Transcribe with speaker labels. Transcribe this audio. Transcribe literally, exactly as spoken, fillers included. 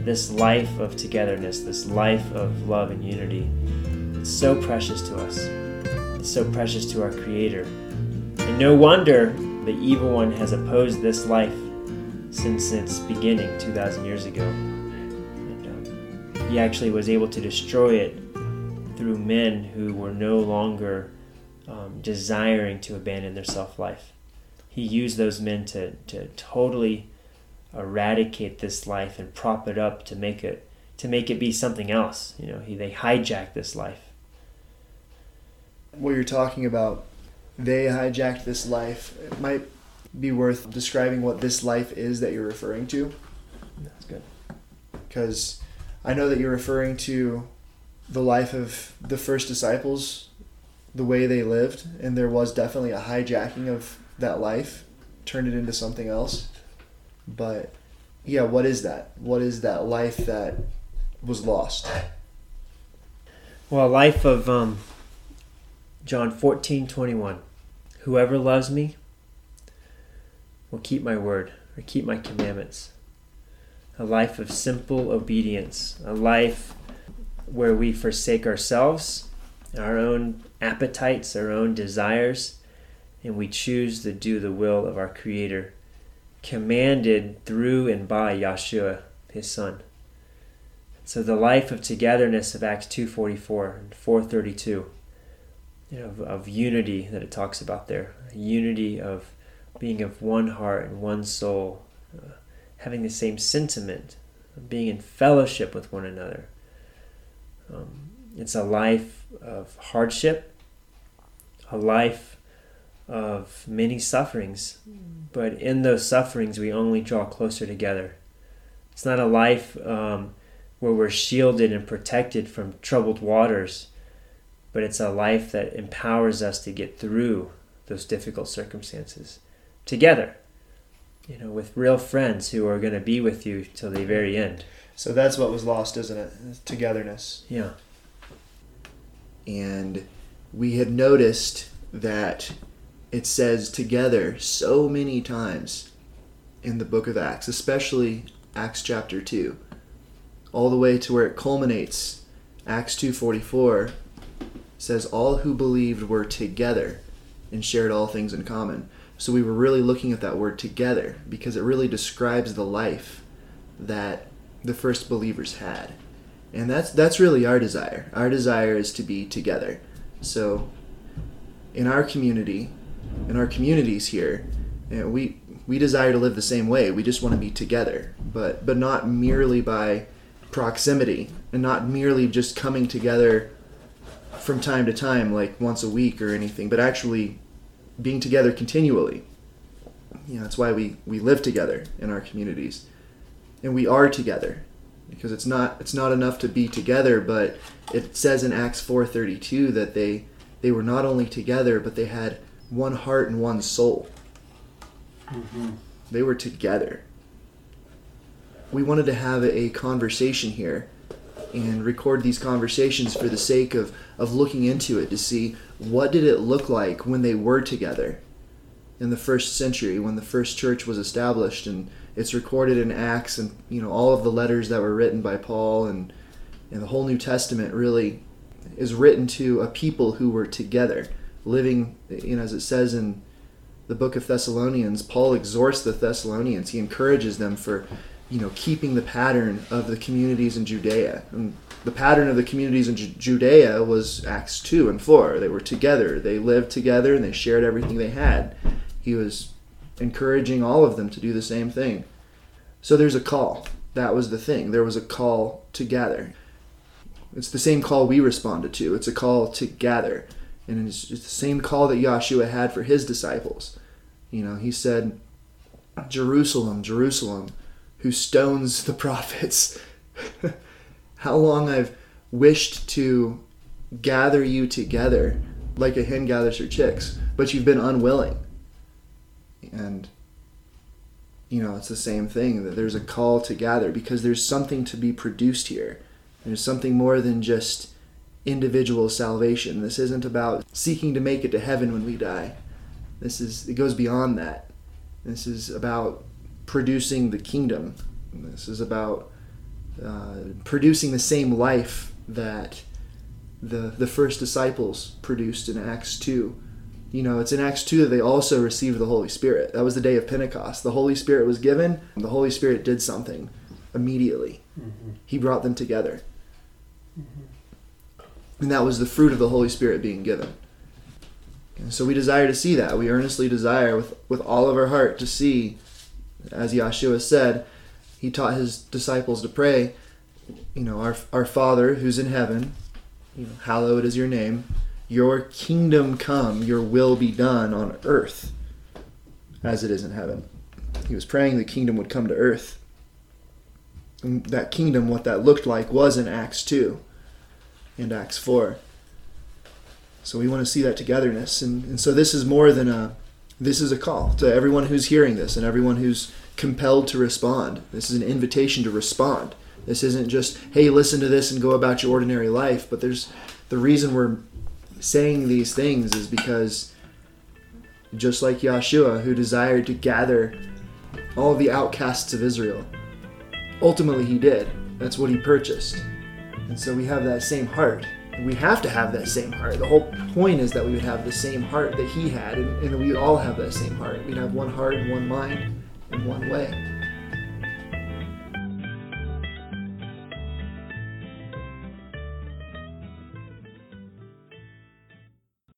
Speaker 1: this life of togetherness, this life of love and unity, is so precious to us. It's so precious to our Creator. And no wonder the evil one has opposed this life since its beginning two thousand years ago. And um, he actually was able to destroy it through men who were no longer um, desiring to abandon their self-life. He used those men to, to totally eradicate this life and prop it up to make it to make it be something else. You know, he they hijacked this life.
Speaker 2: What you're talking about, they hijacked this life. It might be worth describing what this life is that you're referring to.
Speaker 1: That's good.
Speaker 2: Because I know that you're referring to the life of the first disciples, the way they lived, and there was definitely a hijacking of that life, turned it into something else. But yeah, what is that? What is that life that was lost?
Speaker 1: Well, life of um, John fourteen twenty-one. Whoever loves me will keep my word, or keep my commandments. A life of simple obedience. A life where we forsake ourselves, our own appetites, our own desires, and we choose to do the will of our Creator, commanded through and by Yeshua, his Son. So the life of togetherness of Acts two forty-four and four thirty-two, you know, of, of unity that it talks about there, a unity of being of one heart and one soul, uh, having the same sentiment, being in fellowship with one another. Um, it's a life of hardship, a life of many sufferings, but in those sufferings we only draw closer together. It's not a life um, where we're shielded and protected from troubled waters, but it's a life that empowers us to get through those difficult circumstances together, you know, with real friends who are going to be with you till the very end.
Speaker 2: So that's what was lost, isn't it? Togetherness.
Speaker 1: Yeah.
Speaker 2: And we had noticed that it says together so many times in the book of Acts, especially Acts chapter two, all the way to where it culminates. Acts two forty-four says all who believed were together and shared all things in common. So we were really looking at that word together because it really describes the life that the first believers had. And that's that's really our desire. Our desire is to be together. So in our community, in our communities here, you know, we we desire to live the same way. We just want to be together, but but not merely by proximity and not merely just coming together from time to time, like once a week or anything, but actually being together continually. You know, that's why we, we live together in our communities. And we are together. Because it's not it's not enough to be together, but it says in Acts four thirty-two that they they were not only together, but they had one heart and one soul. Mm-hmm. They were together. We wanted to have a conversation here and record these conversations for the sake of, of looking into it to see what did it look like when they were together in the first century, when the first church was established. And it's recorded in Acts, and you know all of the letters that were written by Paul, and, and the whole New Testament really is written to a people who were together, living, you know, as it says in the book of Thessalonians. Paul exhorts the Thessalonians. He encourages them for, you know, keeping the pattern of the communities in Judea. And the pattern of the communities in Ju- Judea was Acts two and four. They were together. They lived together, and they shared everything they had. He was encouraging all of them to do the same thing. So there's a call. That was the thing. There was a call to gather. It's the same call we responded to. It's a call to gather. And it's, it's the same call that Yeshua had for his disciples. You know, he said, Jerusalem, Jerusalem, who stones the prophets. How long I've wished to gather you together like a hen gathers her chicks, but you've been unwilling. And, you know, it's the same thing, that there's a call to gather because there's something to be produced here. There's something more than just individual salvation. This isn't about seeking to make it to heaven when we die. This is, it goes beyond that. This is about producing the kingdom. This is about uh, producing the same life that the the first disciples produced in Acts two. You know, it's in Acts two that they also received the Holy Spirit. That was the day of Pentecost. The Holy Spirit was given. The Holy Spirit did something immediately. Mm-hmm. He brought them together. Mm-hmm. And that was the fruit of the Holy Spirit being given. And so we desire to see that. We earnestly desire with, with all of our heart to see, as Yeshua said, he taught his disciples to pray, you know, our our Father who's in heaven, you know, hallowed is your name. Your kingdom come, your will be done on earth as it is in heaven. He was praying the kingdom would come to earth. And that kingdom, what that looked like, was in Acts two and Acts four. So we want to see that togetherness. And, and so this is more than a, this is a call to everyone who's hearing this and everyone who's compelled to respond. This is an invitation to respond. This isn't just, hey, listen to this and go about your ordinary life. But there's the reason we're saying these things is because just like Yeshua, who desired to gather all the outcasts of Israel, ultimately he did. That's what he purchased. And so we have that same heart. We have to have that same heart. The whole point is that we would have the same heart that he had, and, and we all have that same heart. We'd have one heart and one mind and one way.